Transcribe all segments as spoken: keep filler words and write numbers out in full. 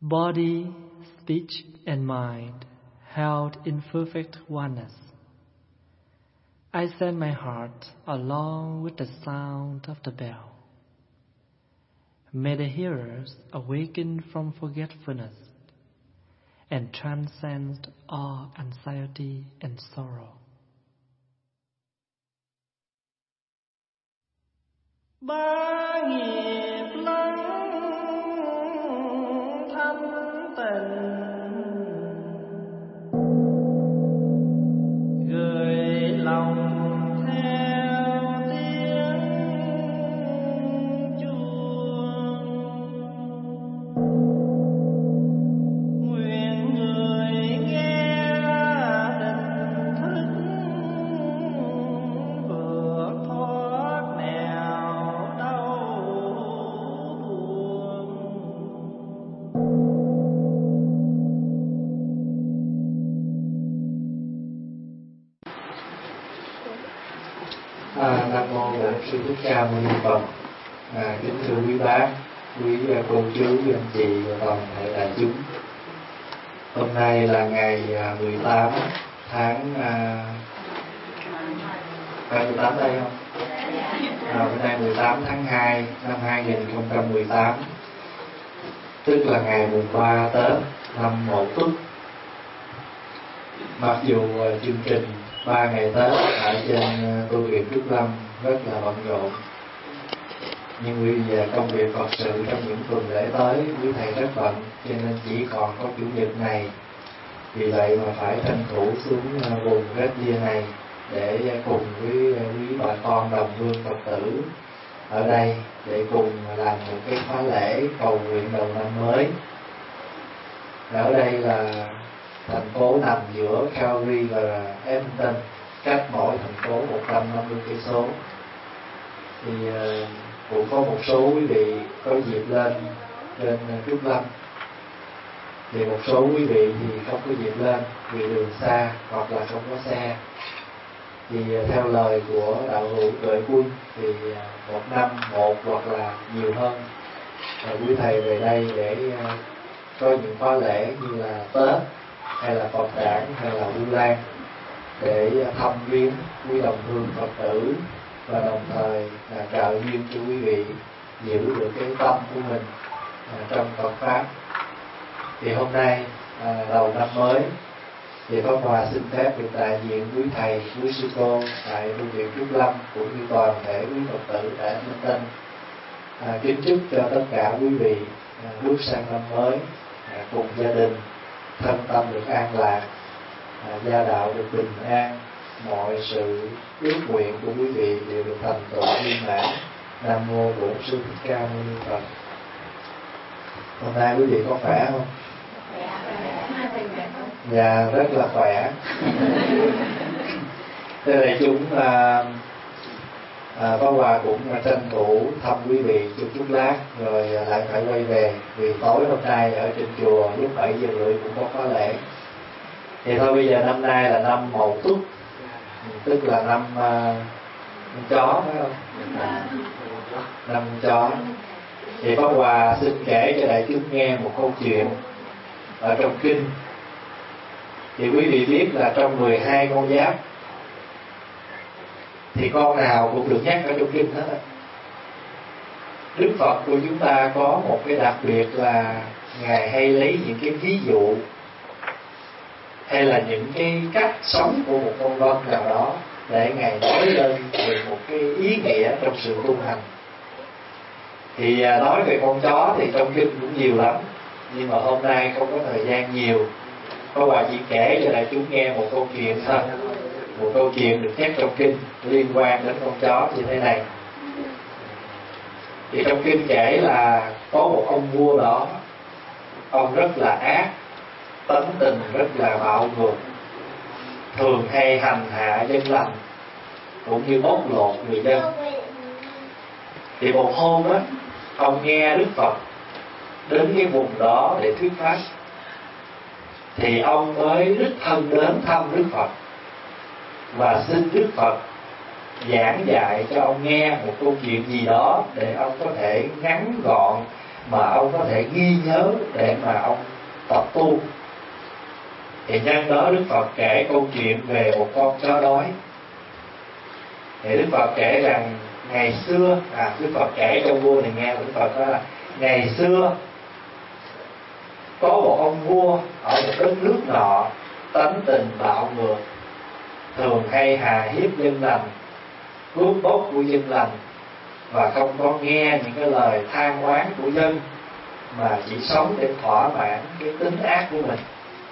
body, speech, and mind held in perfect oneness. I send my heart along with the sound of the bell. May the hearers awaken from forgetfulness and transcend all anxiety and sorrow. Ba nghiệp lắng thanh tịnh, gửi lòng theo tiếng chuông. Nguyện người nghe định thức vượt thoát nẻo đau buồn. À, Nam mô Bổn Sư Thích Ca Mâu Ni Phật. À, kính thưa quý bác, quý cô chú, quý anh chị và toàn thể đại chúng. Hôm nay là ngày mười tám tháng à, phải mười tám đây không? À, hôm nay mười tám tháng hai năm hai nghìn không trăm mười tám, tức là ngày mùng ba Tết năm Mậu Tuất. Mặc dù uh, chương trình ba ngày Tết ở trên uh, tu viện Trúc Lâm rất là bận rộn, nhưng vì uh, công việc Phật sự trong những tuần lễ tới quý thầy rất bận, cho nên chỉ còn có chủ nhật này. Vì vậy mà phải tranh thủ xuống uh, vùng Red Deer này để uh, cùng với uh, quý bà con đồng hương Phật tử ở đây để cùng làm một cái khóa lễ cầu nguyện đầu năm mới. Ở đây là thành phố nằm giữa Calgary và Edmonton, cách mỗi thành phố một trăm năm mươi cây số. Thì uh, cũng có một số quý vị có dịp lên lên uh, Trúc Lâm, thì một số quý vị thì không có dịp lên vì đường xa hoặc là không có xe. Thì uh, theo lời của đạo hữu Tuệ Quân thì uh, một năm một hoặc là nhiều hơn uh, quý thầy về đây để uh, có những khóa lễ như là Tết hay là Phật đản hay là Vu Lan để thăm viếng quý đồng hương Phật tử và đồng thời là trợ duyên cho quý vị giữ được cái tâm của mình à, trong Phật pháp. Thì hôm nay à, đầu năm mới thì Pháp Hòa xin phép được đại diện quý thầy, quý sư cô tại tu viện Trúc Lâm cũng như toàn thể quý Phật tử tại Edmonton à, kính chúc cho tất cả quý vị à, bước sang năm mới à, cùng gia đình thân tâm được an lạc, à, gia đạo được bình an, mọi sự ước nguyện của quý vị đều được thành tựu viên mãn. Nam mô Bổn Sư Thích Ca Mâu Ni Phật. Hôm nay quý vị có khỏe không? Dạ, rất là khỏe. Thế này chúng à, à, Pháp Hòa cũng tranh thủ thăm quý vị chút chút lát rồi lại phải quay về, vì tối hôm nay ở trên chùa lúc bảy giờ rưỡi cũng có khóa lễ. Thì thôi bây giờ năm nay là năm Mậu Tuất, tức là năm, uh, năm chó phải không? Năm chó. Thì Pháp Hòa xin kể cho đại chúng nghe một câu chuyện ở trong kinh. Thì quý vị biết là trong mười hai con giáp thì con nào cũng được nhắc ở trong kinh hết. Đức Phật của chúng ta có một cái đặc biệt là Ngài hay lấy những cái ví dụ hay là những cái cách sống của một con vật nào đó để Ngài nói lên về một cái ý nghĩa trong sự tu hành. Thì nói về con chó thì trong kinh cũng nhiều lắm, nhưng mà hôm nay không có thời gian nhiều. Có bà chỉ kể cho đại chúng nghe một câu chuyện thôi, một câu chuyện được nhắc trong kinh liên quan đến con chó như thế này. Thì trong kinh kể là có một ông vua đó, ông rất là ác, tánh tình rất là bạo ngược, thường hay hành hạ dân lành cũng như bóc lột người dân. Thì một hôm á, ông nghe Đức Phật đến cái vùng đó để thuyết pháp, thì ông mới đích thân đến thăm Đức Phật và xin Đức Phật giảng dạy cho ông nghe một câu chuyện gì đó để ông có thể ngắn gọn mà ông có thể ghi nhớ để mà ông tập tu. Thì nhân đó Đức Phật kể câu chuyện về một con chó đói. Thì Đức Phật kể rằng ngày xưa, à Đức Phật kể cho vua này nghe. Đức Phật nói là ngày xưa có một ông vua ở một đất nước nọ, tánh tình bạo ngược, thường hay hà hiếp dân lành, cướp bóc của dân lành, và không có nghe những cái lời than oán của dân, mà chỉ sống để thỏa mãn cái tính ác của mình.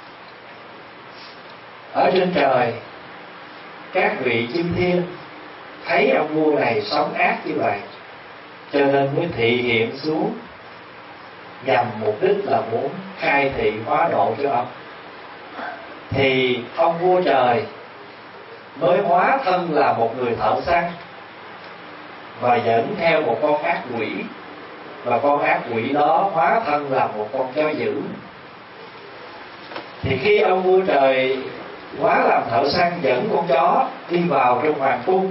Ở trên trời, các vị chư thiên thấy ông vua này sống ác như vậy, cho nên mới thị hiện xuống, nhằm mục đích là muốn khai thị hóa độ cho ông. Thì ông vua trời mới hóa thân là một người thợ săn, và dẫn theo một con ác quỷ, và con ác quỷ đó hóa thân là một con chó dữ. Thì khi ông vua trời hóa làm thợ săn dẫn con chó đi vào trong hoàng cung,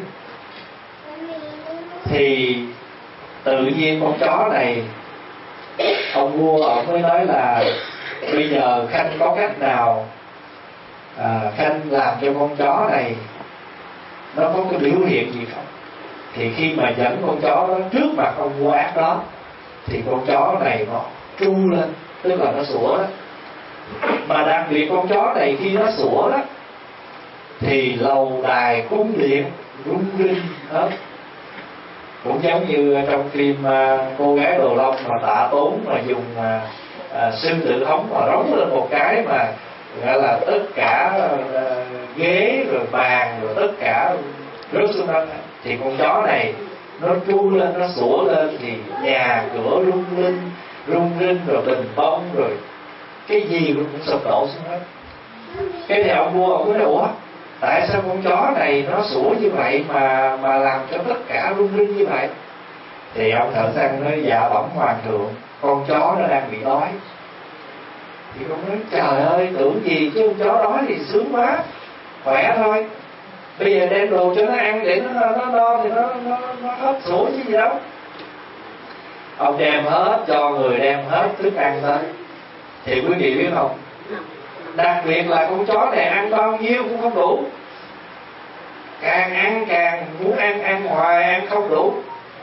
thì tự nhiên con chó này, ông vua ông mới nói là bây giờ Khanh có cách nào à, Khanh làm cho con chó này nó có cái biểu hiện gì không? Thì khi mà dẫn con chó đó trước mặt ông vua ác đó, thì con chó này nó tru lên, tức là nó sủa đó. Mà đặc biệt con chó này khi nó sủa đó, thì lầu đài cung điện rung rinh hết. Cũng giống như trong phim uh, Cô Gái Đồ Lông mà Tạ Tốn mà dùng uh, uh, sư tử hống mà rống lên một cái mà gọi là tất cả uh, ghế rồi bàn rồi tất cả rớt xuống đất. Thì con chó này nó tru lên, nó sủa lên, thì nhà cửa rung rinh, rung rinh rồi bình bông rồi cái gì cũng sụp đổ xuống hết. Cái thì ông vua ông mới nói ủa, tại sao con chó này nó sủa như vậy mà mà làm cho tất cả rung rinh như vậy? Thì ông thợ săn nói dạ bẩm hoàng thượng, con chó nó đang bị đói. Thì ông nói trời ơi, tưởng gì chứ con chó đói thì sướng quá, khỏe thôi. Bây giờ đem đồ cho nó ăn để nó nó no thì nó nó nó hết sủa chứ gì đâu. Ông đem hết, cho người đem hết thức ăn tới. Thì quý vị biết không, đặc biệt là con chó này ăn bao nhiêu cũng không đủ, càng ăn càng muốn ăn, ăn hoài ăn không đủ.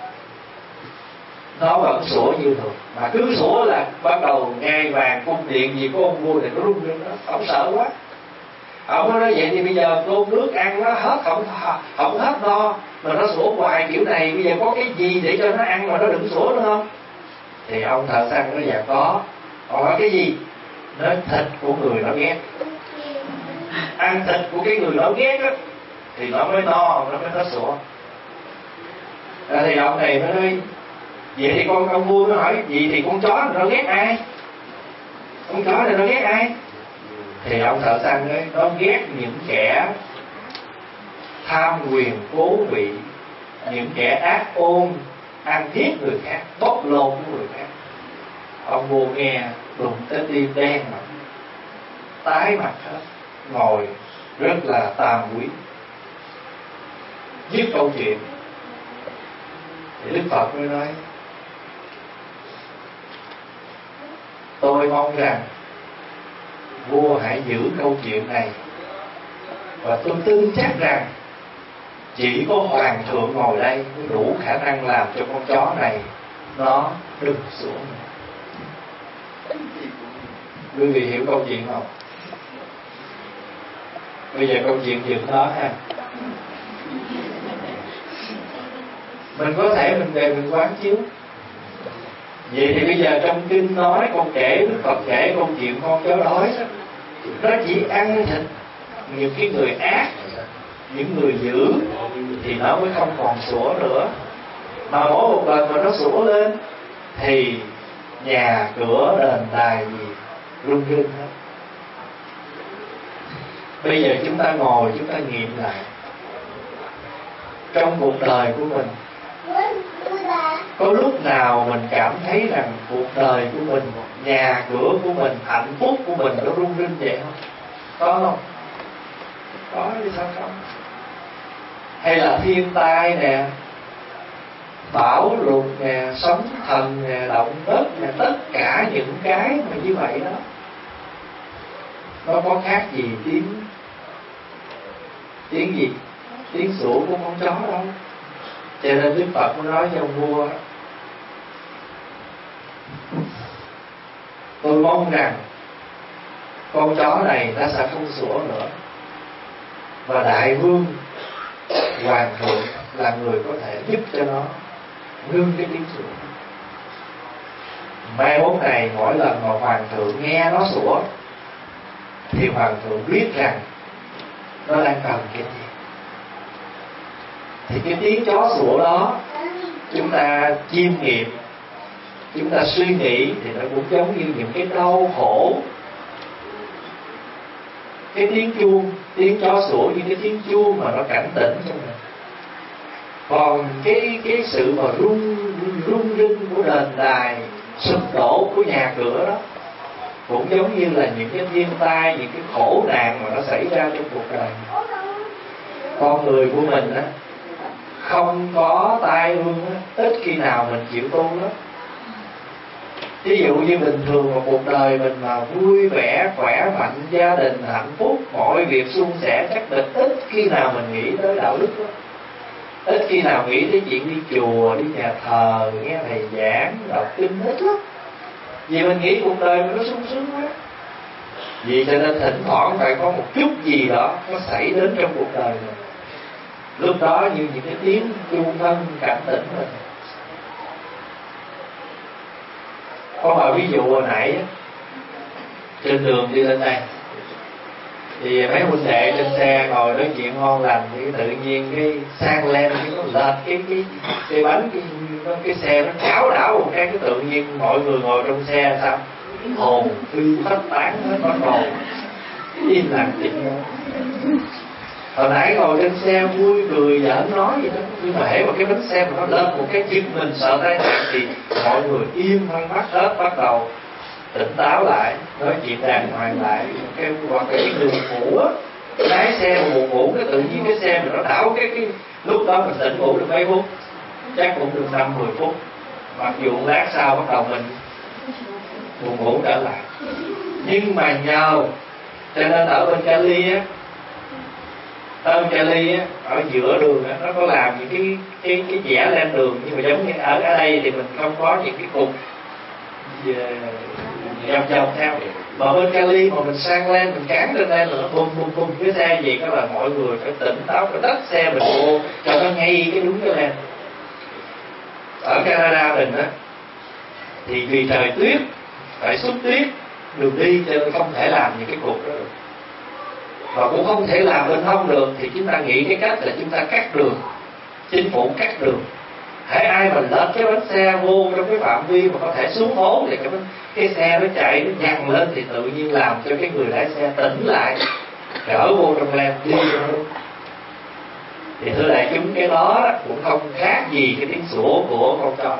Nó vẫn sủa như thường, mà cứ sủa là bắt đầu ngai vàng cung điện gì của ông vua này nó rung rinh đó. Ông sợ quá. Ông nói vậy thì bây giờ cơm nước ăn nó hết, không không hết no, mà nó sủa hoài kiểu này, bây giờ có cái gì để cho nó ăn mà nó đừng sủa nữa không? Thì ông thợ săn nói dạ có. Ông nói cái gì? Nói thịt của người nó ghét. Ăn thịt của cái người nó ghét á thì nó mới no, nó mới hết sủa. À, thì ông này mới nói vậy thì con ông vua nó hỏi gì thì con chó nó ghét ai? Con chó này nó ghét ai? Thì ông thợ săn nói nó ghét những kẻ tham quyền cố vị, những kẻ ác ôn, ăn hiếp người khác, bóc lột của người khác. Ông vua nghe đụng tới tim đen mặt, tái mặt hết, ngồi rất là tàm quý. Dứt câu chuyện thì Đức Phật mới nói tôi mong rằng vua hãy giữ câu chuyện này, và tôi tin chắc rằng chỉ có hoàng thượng ngồi đây mới đủ khả năng làm cho con chó này nó đừng sủa nữa. Quý vị hiểu câu chuyện không? Bây giờ câu chuyện dừng đó ha. Mình có thể mình về mình quán chiếu. Vậy thì bây giờ trong kinh nói con kể, Đức Phật kể câu chuyện con chó đói đó, nó chỉ ăn thịt những cái người ác, những người dữ thì nó mới không còn sủa nữa. Mà mỗi một lần mà nó sủa lên thì nhà cửa đền đài gì rung rinh hết. Bây giờ chúng ta ngồi chúng ta nghiệm lại trong cuộc đời của mình, có lúc nào mình cảm thấy rằng cuộc đời của mình, nhà cửa của mình, hạnh phúc của mình nó rung rinh vậy không? Có không? Có thì sao không? Hay là thiên tai nè, bão lụt nè, sóng thần nè, động đất nè, tất cả những cái mà như vậy đó, nó có khác gì tiếng tiếng gì tiếng sủa của con chó đâu. Cho nên Đức Phật mới nói cho ông vua, tôi mong rằng con chó này ta sẽ không sủa nữa, và đại vương hoàng thượng là người có thể giúp cho nó ngưng cái tiếng sủa. Mai mốt này mỗi lần mà hoàng thượng nghe nó sủa thì hoàng thượng biết rằng nó đang cần cái gì. Thì cái tiếng chó sủa đó, chúng ta chiêm nghiệm, chúng ta suy nghĩ, thì nó cũng giống như những cái đau khổ. Cái tiếng chuông, tiếng chó sủa như cái tiếng chuông mà nó cảnh tỉnh cho mình. Còn cái cái sự mà rung rung rung của đền đài, sụp đổ của nhà cửa đó, cũng giống như là những cái thiên tai, những cái khổ nạn mà nó xảy ra trong cuộc đời. Con người của mình á, không có tai ương á, ít khi nào mình chịu tu lắm. Ví dụ như bình thường mà cuộc đời mình mà vui vẻ, khỏe mạnh, gia đình hạnh phúc, mọi việc suôn sẻ, chắc định ít khi nào mình nghĩ tới đạo đức đó. Ít khi nào nghĩ tới chuyện đi chùa, đi nhà thờ, nghe thầy giảng, đọc kinh, ít lắm. Vì mình nghĩ cuộc đời mình nó sung sướng quá. Vì cho nên thỉnh thoảng phải có một chút gì đó nó xảy đến trong cuộc đời mình. Lúc đó như những cái tiếng chuông thân cảnh tỉnh mình. Có một ví dụ hồi nãy trên đường đi lên đây, thì mấy huynh đệ trên xe ngồi nói chuyện ngon lành, thì tự nhiên cái sang lên cái nó lệch cái cái cái bánh cái, cái, cái xe nó cháo đảo một cái, cái tự nhiên mọi người ngồi trong xe sao hồn phi phách tán hết, bắt đầu im lặng tĩnh lặng. Hồi nãy ngồi trên xe vui cười giỡn nói vậy đó, nhưng mà hễ mà cái bánh xe mà nó lên một cái chiếc mình sợ tai nạn thì mọi người im hơn mắt hết, bắt đầu tỉnh táo lại, nói chuyện đàng hoàng lại. Cái hoặc cái đường ngủ á, lái xe mà buồn ngủ, cái tự nhiên cái xe mình nó đảo cái cái lúc đó mình tỉnh ngủ được mấy phút, chắc cũng được năm mười phút, mặc dù lát sau bắt đầu mình buồn ngủ trở lại. Nhưng mà nhờ, cho nên ở bên Cali á, ở bên Cali á, ở giữa đường á, nó có làm những cái cái cái vẽ lên đường, nhưng mà giống như ở ở đây thì mình không có những cái cục về vòng vòng theo. Mà bên Cali mà mình sang lên, mình cán lên lên là nó bum bum bum cái xe gì, đó là mọi người phải tỉnh táo, phải tách xe mình vô cho nó ngay cái đúng cái lên. Ở Canada mình á thì vì trời tuyết, phải xúc tuyết đường đi, cho nên không thể làm những cái cục đó được, và cũng không thể làm bên hông được. Thì chúng ta nghĩ cái cách là chúng ta cắt đường, chính phủ cắt đường. Hãy ai mà lết cái bánh xe vô trong cái phạm vi mà có thể xuống hố thì cái, bánh, cái xe nó chạy nó nhằn lên, thì tự nhiên làm cho cái người lái xe tỉnh lại, trở vô trong làn đi luôn. Thì thưa đại chúng, cái đó cũng không khác gì cái tiếng sủa của con chó.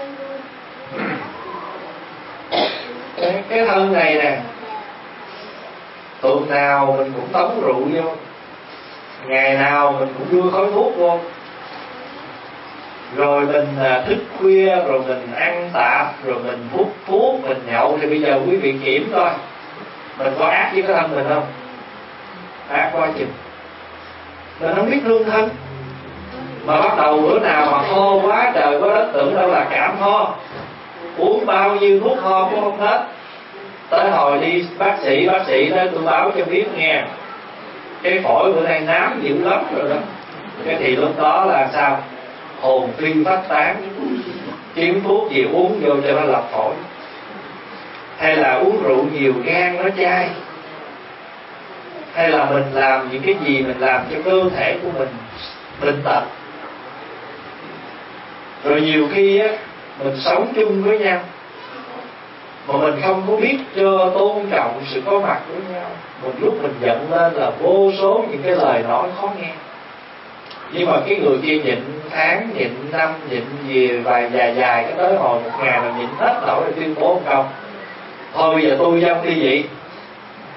Cái, cái thân này nè, tuần nào mình cũng tống rượu vô, ngày nào mình cũng đưa khói thuốc vô, rồi mình thức khuya, rồi mình ăn tạp, rồi mình hút thuốc, mình nhậu. Thì bây giờ quý vị kiểm coi, mình có ác với cái thân mình không? Ác quá chừng. Mình không biết lương thân, mà bắt đầu bữa nào mà ho quá trời quá đất, tưởng đâu là cảm ho, uống bao nhiêu thuốc ho cũng không hết. Tới hồi đi bác sĩ, bác sĩ đó tôi báo cho biết nghe, cái phổi bữa nay nám dữ lắm rồi đó. Cái thì lúc đó là sao? Hồn phi phách tán, kiếm thuốc gì uống vô cho nó lập phổi, hay là uống rượu nhiều gan nó chai, hay là mình làm những cái gì mình làm cho cơ thể của mình bệnh tật. Rồi nhiều khi á, mình sống chung với nhau mà mình không có biết cho tôn trọng sự có mặt của nhau. Một lúc mình giận lên là vô số những cái lời nói khó nghe, nhưng mà cái người kia nhịn tháng, nhịn năm, nhịn gì vài dài dài, cái tới hồi một ngày là nhịn hết nổi, rồi tuyên bố một câu: thôi bây giờ tôi dâng ly dị,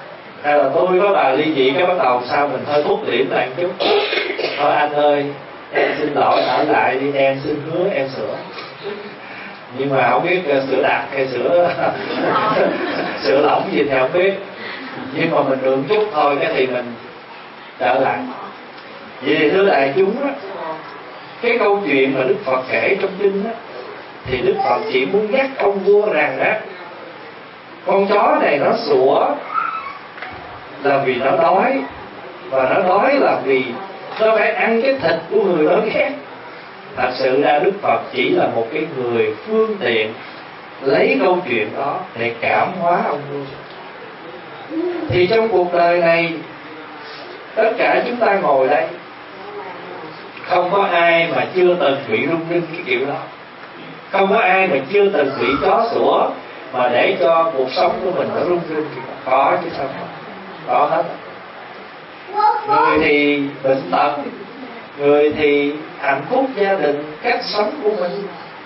hay là tôi có bà ly dị. Cái bắt đầu sao mình hơi thuốc điểm lại một chút: thôi anh ơi, em xin lỗi ở lại đi, em xin hứa em sửa. Nhưng mà không biết sửa đạt hay sửa sửa lỏng gì thì không biết, nhưng mà mình được chút thôi cái thì mình trở lại. Vậy thì thưa đại chúng á, cái câu chuyện mà Đức Phật kể trong kinh á, thì Đức Phật chỉ muốn nhắc ông vua rằng á, con chó này nó sủa là vì nó đói, và nó đói là vì nó phải ăn cái thịt của người nó ghét. Thật sự ra Đức Phật chỉ là một cái người phương tiện lấy câu chuyện đó để cảm hóa ông vua. Thì trong cuộc đời này, tất cả chúng ta ngồi đây, không có ai mà chưa từng bị rung rinh cái kiểu đó. Không có ai mà chưa từng bị chó sủa mà để cho cuộc sống của mình nó rung rinh. Có chứ sao không? Có hết. Người thì bệnh tật, người thì hạnh phúc gia đình, cách sống của mình.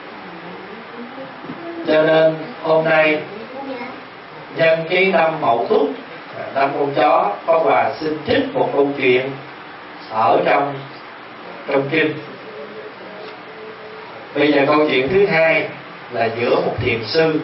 Cho nên hôm nay nhân cái năm Mậu Tuất, năm con chó, Pháp Hòa xin trích một câu chuyện ở trong trong kinh. Bây giờ câu chuyện thứ hai là giữa một thiền sư.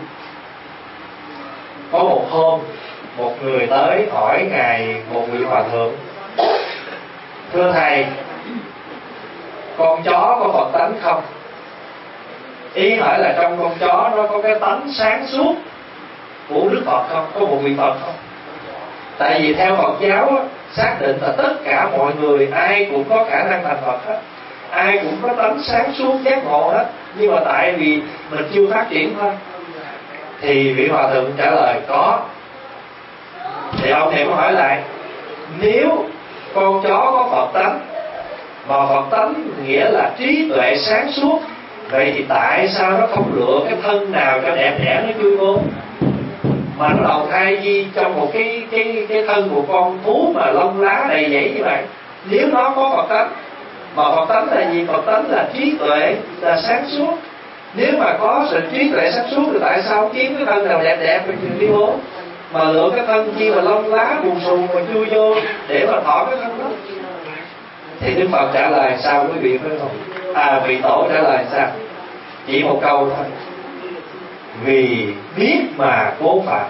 Có một hôm, một người tới hỏi ngài một vị hòa thượng: thưa thầy, con chó có Phật tánh không? Ý hỏi là trong con chó nó có cái tánh sáng suốt của Đức Phật không? Có một vị Phật không? Tại vì theo Phật giáo á, xác định là tất cả mọi người ai cũng có khả năng thành Phật hết, ai cũng có tánh sáng suốt giác ngộ hết, nhưng mà tại vì mình chưa phát triển thôi. Thì vị hòa thượng trả lời có. Thì ông này có hỏi lại: nếu con chó có Phật tánh, mà Phật tánh nghĩa là trí tuệ sáng suốt, vậy thì tại sao nó không lựa cái thân nào cho đẹp đẽ nó chui vô, mà nó đầu thai di trong một cái cái cái thân của con thú mà lông lá đầy dẫy như vậy? Nếu nó có Phật tánh, mà Phật tánh là gì? Phật tánh là trí tuệ, là sáng suốt. Nếu mà có sự trí tuệ sáng suốt thì tại sao kiếm cái thân nào đẹp đẹp mà đi vô, mà lựa cái thân chi mà lông lá bùn xùn mà chui vô để mà thọ cái thân đó? Thì Đức Phật trả lời sao quý vị phải không? À, vị tổ trả lời sao? Chỉ một câu thôi: vì biết mà cố phạm.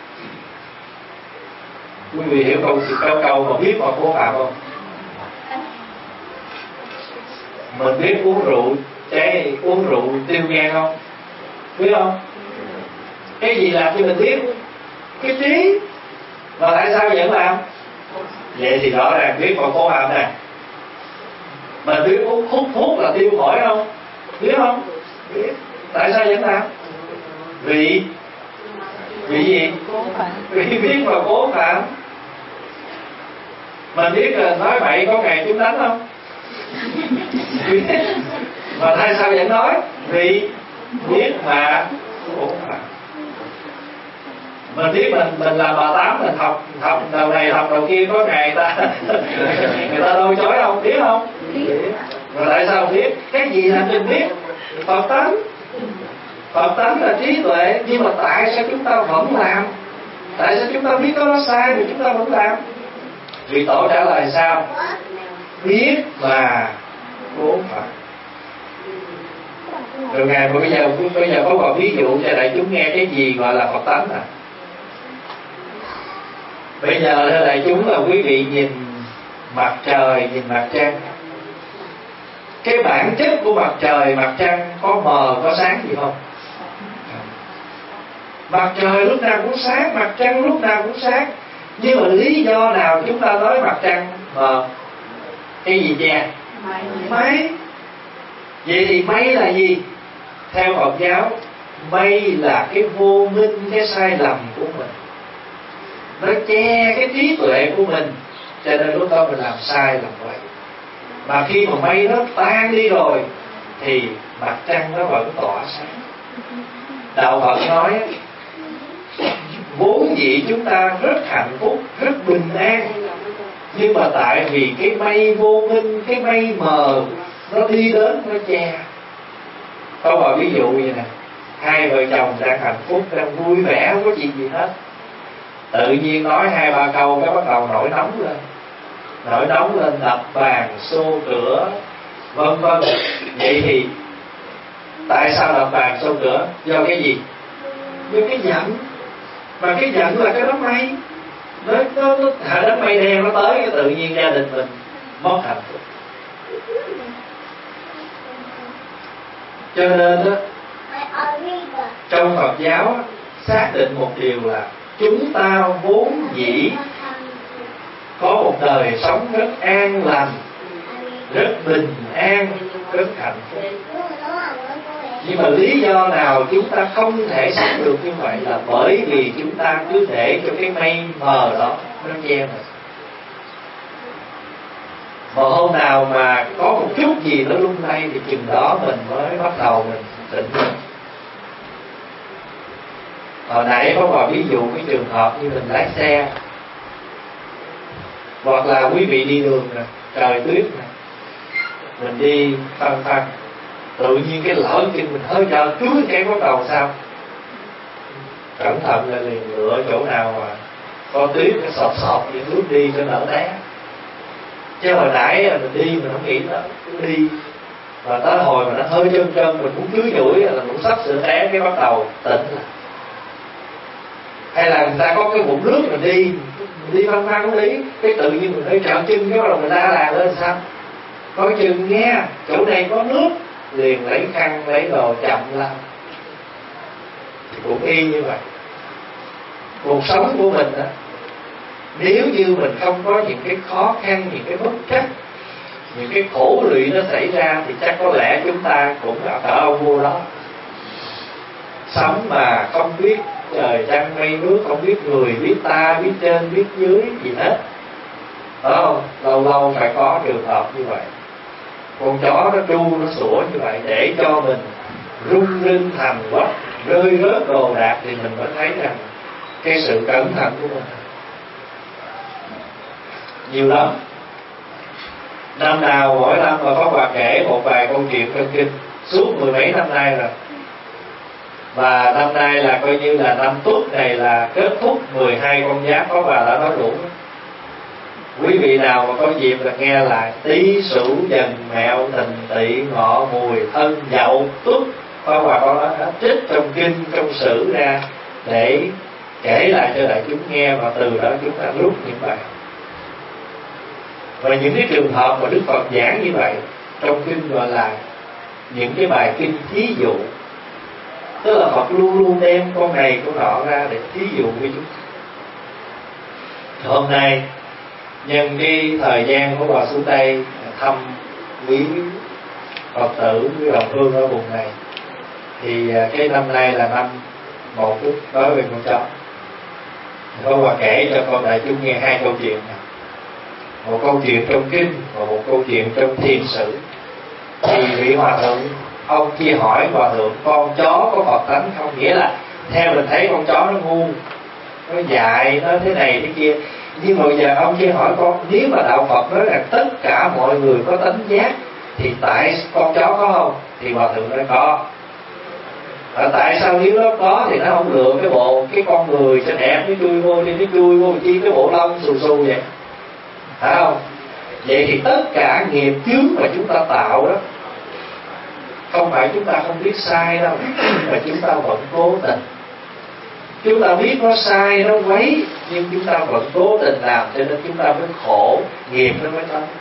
Quý vị hiểu câu câu câu mà biết mà cố phạm không? Mình biết uống rượu cái uống rượu tiêu gan không? Biết không? Cái gì làm cho mình biết? Cái trí. Mà tại sao vẫn làm? Vậy thì rõ ràng biết mà cố phạm nè. Mình biết uống hút thuốc là tiêu phổi không? Biết không? Biết. Tại sao vẫn làm? Vì Vì gì? Vì biết mà cố phạm. Mình biết là nói bậy có ngày chúng đánh không? Mà tại sao vẫn nói? Vì biết mà cố phạm. Mình biết mình mình là bà Tám, mình học học đầu này học đầu kia, có ngày ta người ta đôi chối không? Biết không? Biết. Mà tại sao không biết? Cái gì làm mình biết? Phật tánh. Phật tánh là trí tuệ, nhưng mà tại sao chúng ta vẫn làm? Tại sao chúng ta biết nó sai mà chúng ta vẫn làm? Vị tổ trả lời sao? Biết mà cố phạm. Rồi ngài mà bây giờ bây giờ có một ví dụ cho đại chúng nghe cái gì gọi là Phật tánh à? Bây giờ thưa đại chúng là quý vị nhìn mặt trời, nhìn mặt trăng. Cái bản chất của mặt trời, mặt trăng có mờ, có sáng gì không? Mặt trời lúc nào cũng sáng, mặt trăng lúc nào cũng sáng. Nhưng mà lý do nào chúng ta nói mặt trăng mờ? Cái gì che? Mây. Vậy thì mây là gì? Theo Phật giáo, mây là cái vô minh, cái sai lầm của mình. Nó che cái trí tuệ của mình, cho nên lúc đó mình làm sai làm vậy. Mà khi mà mây nó tan đi rồi thì mặt trăng nó vẫn tỏa sáng. Đạo Phật nói vốn dĩ chúng ta rất hạnh phúc, rất bình an, nhưng mà tại vì cái mây vô minh, cái mây mờ nó đi đến nó che. Có một ví dụ như này: hai vợ chồng đang hạnh phúc, đang vui vẻ, không có chuyện gì hết. Tự nhiên nói hai ba câu cái bắt đầu nổi nóng lên. Nổi nóng lên đập bàn, xô cửa, vân vân. Vậy thì tại sao lập bàn sâu cửa? Do cái gì? Do cái giận. Mà cái giận là cái đám mây, nó nó nó đám mây đen nó tới, cái tự nhiên gia đình mình mất hạnh phúc. Cho nên đó, trong Phật giáo xác định một điều là chúng ta vốn dĩ có một đời sống rất an lành, rất bình an, rất hạnh phúc. Nhưng mà lý do nào chúng ta không thể sống được như vậy là bởi vì chúng ta cứ để cho cái mây mờ đó nó che mình. Mà hôm nào mà có một chút gì nó lung lay thì chừng đó mình mới bắt đầu mình tỉnh lên. Hồi nãy có vào ví dụ cái trường hợp như mình lái xe, hoặc là quý vị đi đường nè, trời tuyết nè, mình đi phăng phăng, tự nhiên cái lỡ chân mình hơi chờ chuối cái bắt đầu sao? Cẩn thận là liền lựa chỗ nào mà có tuyết cái sọt sọt những bước đi cho đỡ té. Chứ hồi nãy mình đi mình không nghĩ nó cứ đi, và tới hồi mà nó hơi chân chân mình muốn chuối nhủi là cũng sắp sửa té cái bắt đầu tỉnh lại. Hay là người ta có cái bụng nước mình đi mình đi phăng phăng không lý, cái tự nhiên mình hơi trợn chân cái bắt đầu mình la làng lên sao? Coi chừng nghe, chỗ này có nước, liền lấy khăn lấy đồ chậm lại. Cũng y như vậy. Cuộc sống của mình đó, nếu như mình không có những cái khó khăn, những cái bất trắc, những cái khổ lụy nó xảy ra, thì chắc có lẽ chúng ta cũng ở cỡ ông vua đó. Sống mà không biết trời trăng mây nước, không biết người, biết ta, biết trên, biết dưới gì hết. Phải không? Lâu lâu phải có trường hợp như vậy. Con chó nó tru, nó sủa như vậy để cho mình rung rinh thành quách, rơi rớt đồ đạc, thì mình mới thấy rằng cái sự cẩn thận của mình nhiều lắm. Năm nào mỗi năm mà có bà kể một vài câu chuyện trong kinh suốt mười mấy năm nay rồi. Và năm nay là coi như là năm Tuất này là kết thúc mười hai con giáp, có bà đã nói đủ. Quý vị nào mà có dịp là nghe lại Tý Sửu Dần Mẹo Thìn Tỵ Ngọ Mùi Thân Dậu Tuất, có bà có nói hết, trích trong kinh trong sử ra để kể lại cho đại chúng nghe, và từ đó chúng ta rút những bài. Và những cái trường hợp mà Đức Phật giảng như vậy trong kinh gọi là những cái bài kinh thí dụ. Tức là Phật luôn luôn đem con này con nọ ra để thí dụ với chúng ta. Hôm nay nhân cái thời gian của bà xuống đây thăm quý Phật tử, quý đồng hương ở vùng này, thì cái năm nay là năm một phút nói về con chó. Có bà kể cho con đại chúng nghe hai câu chuyện này. Một câu chuyện trong kinh và một câu chuyện trong thiền sử. Thì vị hòa thượng ông kia hỏi hòa thượng con chó có Phật tánh không, nghĩa là theo mình thấy con chó nó ngu, nó dại, nó thế này thế kia. Nhưng mà giờ ông kia hỏi con, nếu mà đạo Phật nói rằng tất cả mọi người có tánh giác thì tại con chó có không? Thì hòa thượng nói có. Và tại sao nếu nó có thì nó không lựa cái bộ cái con người cho đẹp nó chui vô đi, nó chui vô chi cái bộ lông xù xù vậy, phải không? Vậy thì tất cả nghiệp chướng mà chúng ta tạo đó, không phải chúng ta không biết sai đâu, mà chúng ta vẫn cố tình. Chúng ta biết nó sai, nó quấy, nhưng chúng ta vẫn cố tình làm, cho nên chúng ta mới khổ, nghiệp nó mới tới.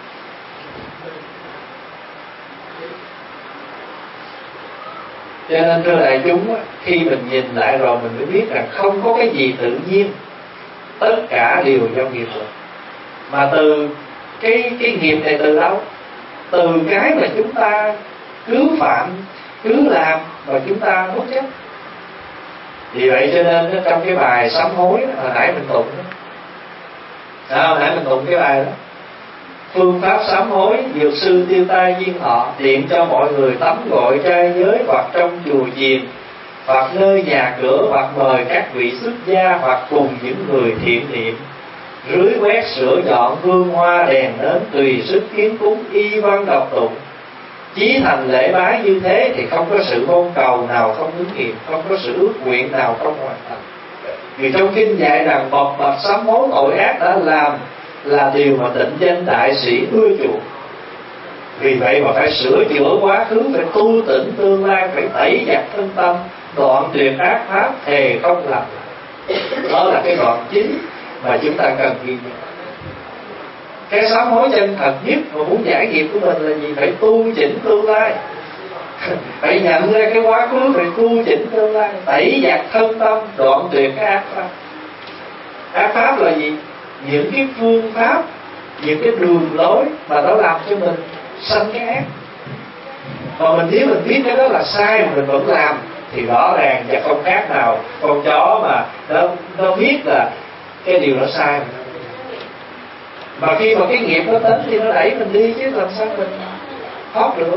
Cho nên thưa đại chúng, khi mình nhìn lại rồi mình mới biết rằng không có cái gì tự nhiên, tất cả đều do nghiệp lực. Mà từ cái cái nghiệp này từ đâu? Từ cái mà chúng ta cứ phạm, cứ làm mà chúng ta bất chấp. Vì vậy cho nên trong cái bài sám hối hồi nãy mình tụng đó, à, hồi nãy mình tụng cái bài đó, phương pháp sám hối, dược sư tiêu tai duyên họ, tiện cho mọi người tắm gội trai giới, hoặc trong chùa chiền, hoặc nơi nhà cửa, hoặc mời các vị xuất gia, hoặc cùng những người thiện niệm, rưới quét sửa dọn hương hoa đèn nến, tùy sức kiến cúng y văn đọc tụng. Chí thành lễ bái như thế thì không có sự mong cầu nào không ứng nghiệm, không có sự ước nguyện nào không hoàn thành. Vì trong kinh dạy rằng bộc bạch sám hối tội ác đã làm là điều mà tịnh danh đại sĩ ưa chuộng. Vì vậy mà phải sửa chữa quá khứ, phải tu tỉnh tương lai, phải tẩy giặt thân tâm, đoạn tuyệt ác pháp, thề không làm lại. Đó là cái đoạn chính mà chúng ta cần ghi nhận. Cái sám hối chân thật nhất mà muốn giải nghiệp của mình là gì? Phải tu chỉnh tương lai, phải nhận ra cái quá khứ, phải tu chỉnh tương lai, tẩy giặt thân tâm, đoạn tuyệt cái ác pháp. Ác pháp là gì? Những cái phương pháp, những cái đường lối mà nó làm cho mình sanh cái ác. Mà mình nếu mình biết cái đó là sai mà mình vẫn làm thì rõ ràng và không khác nào con chó mà nó, nó biết là cái điều đó sai mà. Mà khi mà cái nghiệp nó tính thì nó đẩy mình đi chứ làm sao mình thoát được.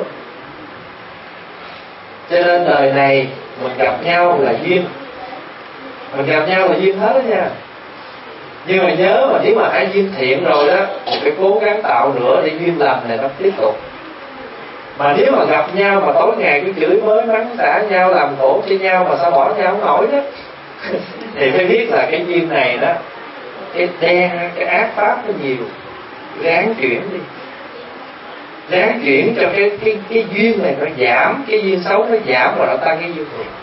Cho nên đời này mình gặp nhau là duyên, mình gặp nhau là duyên hết đó nha. Nhưng mà nhớ mà nếu mà đã duyên thiện rồi đó, mình phải cố gắng tạo nữa để duyên lành này nó tiếp tục. Mà nếu mà gặp nhau mà tối ngày cứ chửi bới mắng xả nhau, làm khổ cho nhau mà sao bỏ nhau không nổi đó thì phải biết là cái duyên này đó, cái đen, cái ác pháp nó nhiều. Ráng chuyển đi, ráng chuyển cho cái cái cái duyên này nó giảm, cái duyên xấu nó giảm và nó tăng cái duyên thiện.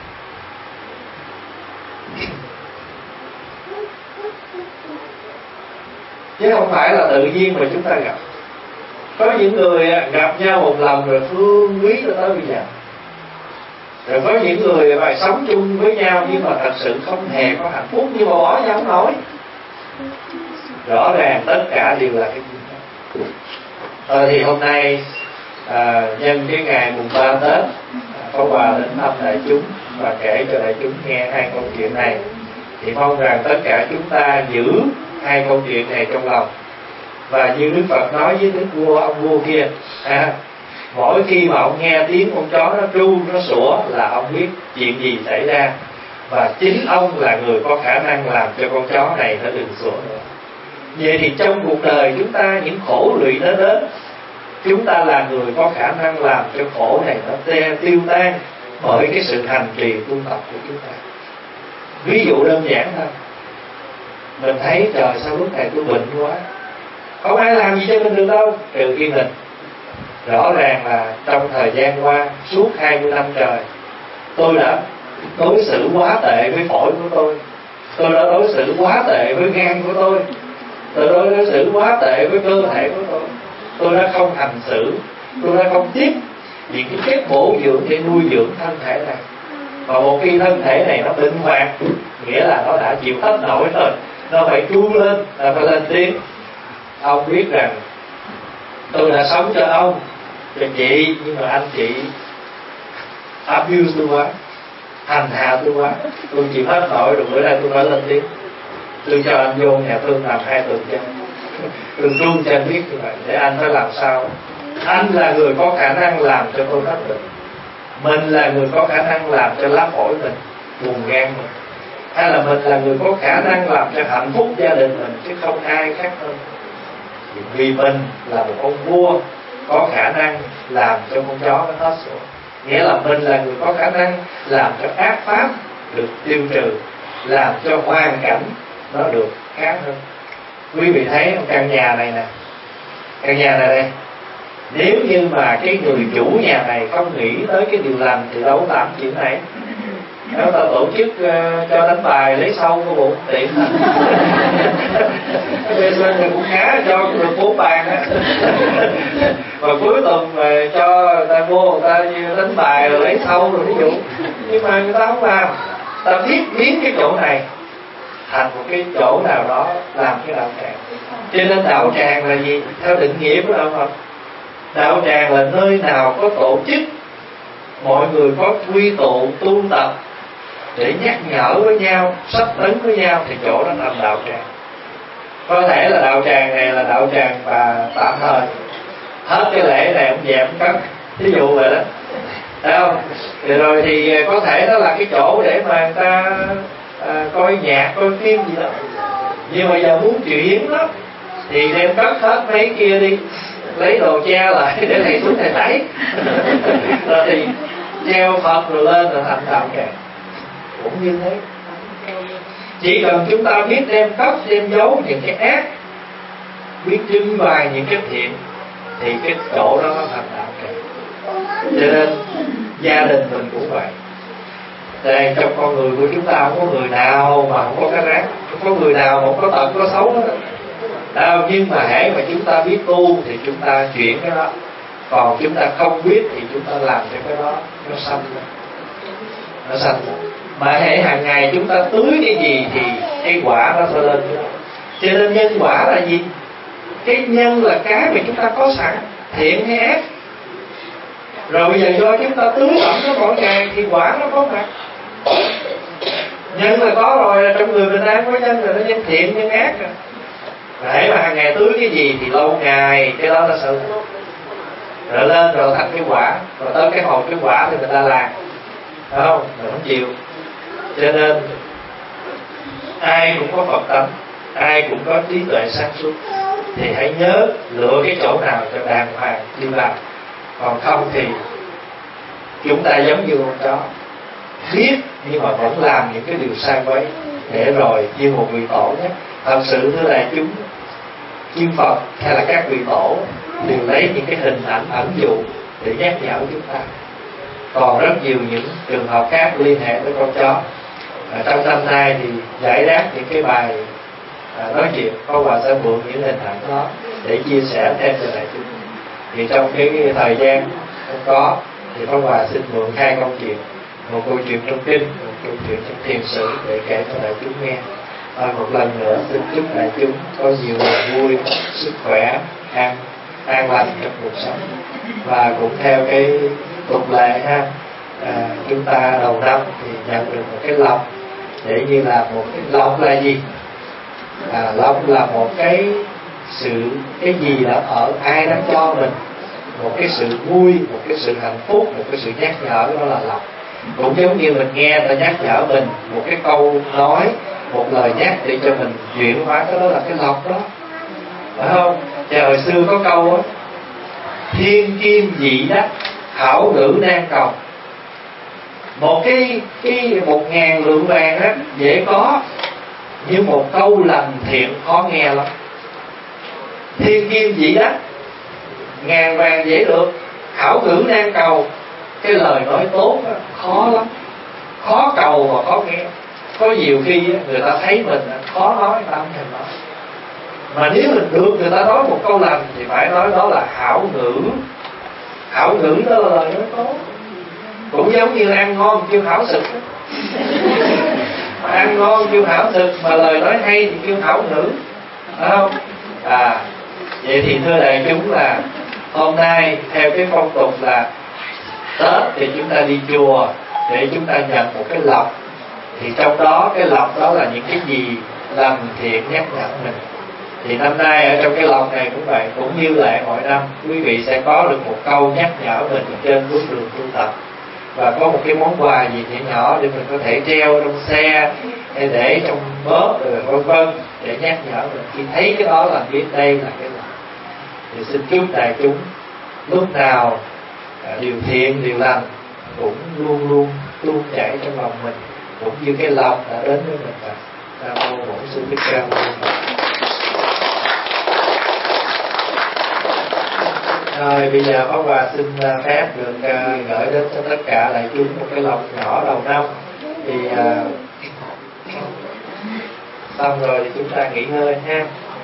Chứ không phải là tự nhiên mà chúng ta gặp. Có những người gặp nhau một lần rồi thương quý cho tới bây giờ. Rồi có những người mà sống chung với nhau nhưng mà thật sự không hề có hạnh phúc, nhưng mà bỏ nhau không nổi. Rõ ràng tất cả đều là cái duyên đó. Ờ, thì hôm nay à, nhân cái ngày mùng ba Tết, có quà đến thăm đại chúng và kể cho đại chúng nghe hai câu chuyện này. Thì mong rằng tất cả chúng ta giữ hai câu chuyện này trong lòng. Và như Đức Phật nói với Đức vua, ông vua kia, à, mỗi khi mà ông nghe tiếng con chó nó tru, nó sủa là ông biết chuyện gì xảy ra. Và chính ông là người có khả năng làm cho con chó này nó đừng sủa nữa. Vậy thì trong cuộc đời chúng ta, những khổ lụy nó đến, chúng ta là người có khả năng làm cho khổ này nó tiêu tan bởi cái sự hành trì tu tập của chúng ta. Ví dụ đơn giản thôi, mình thấy trời sao lúc này tôi bệnh quá, không ai làm gì cho mình được đâu trừ khi mình. Rõ ràng là trong thời gian qua suốt hai mươi năm trời, tôi đã đối xử quá tệ với phổi của tôi, tôi đã đối xử quá tệ với gan của tôi, tôi đã đối xử quá tệ với cơ thể của tôi, tôi đã không hành xử, tôi đã không tiếp những cái chất bổ dưỡng để nuôi dưỡng thân thể này. Và một khi thân thể này nó bệnh hoạn, nghĩa là nó đã chịu hết nổi rồi, nó phải tru lên, là phải lên tiếng. Ông biết rằng tôi đã sống cho ông, cho chị, nhưng mà anh chị abuse tôi quá, hành hạ tôi quá, tôi chịu hết nổi rồi, bữa nay tôi phải lên tiếng. Tôi cho anh vô nhà thương làm hai tuần cho tôi run cho anh biết như vậy, để anh phải làm sao. Anh là người có khả năng làm cho tôi hết bệnh, mình là người có khả năng làm cho lá phổi mình, buồng gan mình, hay là mình là người có khả năng làm cho hạnh phúc gia đình mình, chứ không ai khác hơn. Vì mình là một ông vua có khả năng làm cho con chó nó hết sủa, nghĩa là mình là người có khả năng làm cho ác pháp được tiêu trừ, làm cho hoàn cảnh nó được khác hơn. Quý vị thấy căn nhà này nè, căn nhà này đây, nếu như mà cái người chủ nhà này không nghĩ tới cái điều lành thì đâu làm chuyện này. Nếu ta tổ chức uh, cho đánh bài lấy sâu của bụng tiện bây giờ thì cũng khá cho được bốn bàn á mà cuối tuần mà cho người ta mua, người ta đánh bài rồi lấy sâu rồi ví dụ. Nhưng mà người ta không làm, ta biết biến cái chỗ này thành một cái chỗ nào đó làm cái đạo tràng. Cho nên đạo tràng là gì? Theo định nghĩa của đạo Phật, đạo tràng là nơi nào có tổ chức mọi người có quy tụ tu tập để nhắc nhở với nhau, sắp tấn với nhau, thì chỗ đó thành đạo tràng. Có thể là đạo tràng này là đạo tràng và tạm thời, hết cái lễ này ông dẹp cất, ví dụ vậy đó, thấy không? Thì rồi thì có thể đó là cái chỗ để mà người ta à, coi nhạc, coi phim gì đó. Nhưng mà giờ muốn chuyển đó thì đem cất hết mấy kia đi, lấy đồ che lại để thầy xuống thầy thấy rồi thì treo Phật rồi lên rồi thành đạo tràng. Cũng như thế, chỉ cần chúng ta biết đem cất, đem giấu những cái ác, biết trưng bày những cái thiện, thì cái chỗ đó nó thành đạo tràng. Cho nên gia đình mình cũng vậy. Đây, trong con người của chúng ta không có người nào mà không có cái rác, không có người nào mà không có tật có xấu hết. Đâu, nhưng mà hễ mà chúng ta biết tu thì chúng ta chuyển cái đó, còn chúng ta không biết thì chúng ta làm cho cái đó nó sanh lên, nó sanh lên. Mà hễ hàng ngày chúng ta tưới cái gì thì cái quả nó sẽ lên. Cho nên nhân quả là gì? Cái nhân là cái mà chúng ta có sẵn, thiện hay ác. Rồi bây giờ do chúng ta tưới ẩm nó mỗi ngày thì quả nó có mặt. Nhân là có rồi, là trong người mình đang có nhân rồi, nó nhân thiện nhân ác rồi. Để mà hàng ngày tưới cái gì thì lâu ngày cái đó nó sẽ rồi lên rồi thành cái quả, rồi tới cái hồn cái quả thì người ta làm, phải không? Mình không chịu. Cho nên ai cũng có Phật tánh, ai cũng có trí tuệ sáng suốt, thì hãy nhớ lựa cái chỗ nào cho đàng hoàng đi vào. Còn không thì chúng ta giống như con chó, biết nhưng mà vẫn làm những cái điều sai quấy, để rồi như một vị tổ nhé. Thật sự thưa đại chúng, chư Phật hay là các vị tổ đều lấy những cái hình ảnh ẩn dụ để nhắc nhở chúng ta. Còn rất nhiều những trường hợp khác liên hệ với con chó. À, trong năm nay thì giải đáp những cái bài à, nói chuyện, Pháp Hòa sẽ mượn những hình ảnh đó để chia sẻ thêm cho đại chúng. Thì trong cái thời gian không có thì Pháp Hòa xin mượn hai câu chuyện, một câu chuyện trong kinh, một câu chuyện trong thiền sử để kể cho đại chúng nghe. À, một lần nữa xin chúc đại chúng có nhiều niềm vui, sức khỏe, an an lành trong cuộc sống. Và cũng theo cái tục lệ ha, à, chúng ta đầu năm thì nhận được một cái lộc, để như là một cái lộc là gì? À, lộc là một cái sự cái gì đó ở ai đó cho mình, một cái sự vui, một cái sự hạnh phúc, một cái sự nhắc nhở, đó là lộc. Cũng giống như mình nghe ta nhắc nhở mình một cái câu nói, một lời nhắc để cho mình chuyển hóa, cái đó là cái lộc đó, phải không? Và hồi xưa có câu á, thiên kim dị đắc, hảo ngữ nan cầu. Một cái cái một ngàn lượng vàng á dễ có, nhưng một câu lành thiện khó nghe lắm. Thiên kim dị đắc, ngàn vàng dễ được, hảo ngữ nan cầu. Cái lời nói tốt đó, khó lắm, khó cầu và khó nghe. Có nhiều khi người ta thấy mình khó nói, người ta không thèm nói. Mà nếu mình được người ta nói một câu lành thì phải nói đó là hảo ngữ. Hảo ngữ đó là lời nói tốt. Cũng giống như ăn ngon kêu hảo thực. Ăn ngon kêu hảo thực, mà lời nói hay thì kêu hảo ngữ, phải không? À, vậy thì thưa đại chúng là hôm nay theo cái phong tục là Tết thì chúng ta đi chùa để chúng ta nhận một cái lộc. Thì trong đó cái lộc đó là những cái gì làm thiện nhắc nhở mình. Thì năm nay ở trong cái lộc này cũng vậy, cũng như lệ mọi năm, quý vị sẽ có được một câu nhắc nhở mình trên bước đường tu tập, và có một cái món quà gì nhỏ nhỏ để mình có thể treo trong xe hay để trong bóp rồi vân vân, để nhắc nhở mình. Khi thấy cái đó là biết đây là cái lộc. Thì xin chúc đại chúng lúc nào điều thiện điều lành cũng luôn luôn tuôn chảy trong lòng mình, cũng như cái lộc đã đến với mình. Và Nam mô Bổn Sư Thích Ca Mâu Ni Phật. Rồi bây giờ Pháp Hòa xin phép được uh, gửi đến cho tất cả đại chúng một cái lộc nhỏ đầu năm. Thì uh, xong rồi thì chúng ta nghỉ ngơi ha.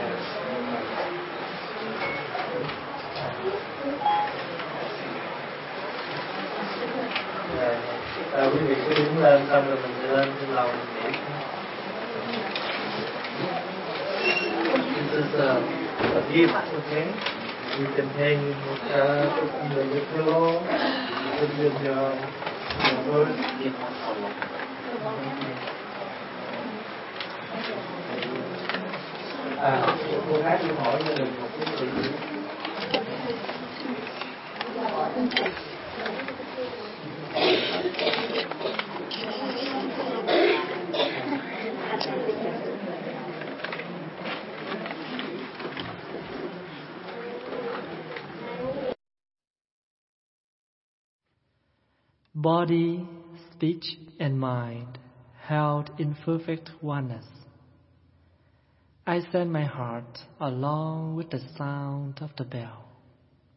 À, quý vị cứ đứng lên, xong rồi mình sẽ lên trên lầu mình niệm. This is a, a gift, okay? You can hang uh, in the pillow, put it in your, your word. À, cô gái đi hỏi cho mình một cái gì. Body, speech, and mind held in perfect oneness. I send my heart along with the sound of the bell.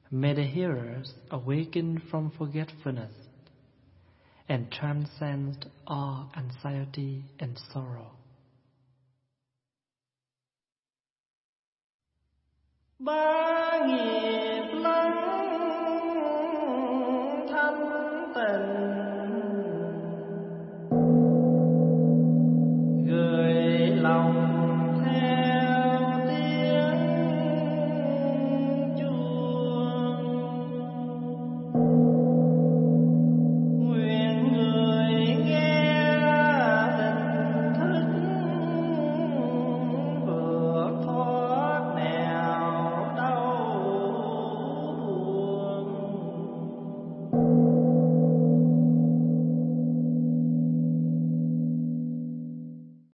May the hearers awaken from forgetfulness and transcend all anxiety and sorrow. Ba nghiệp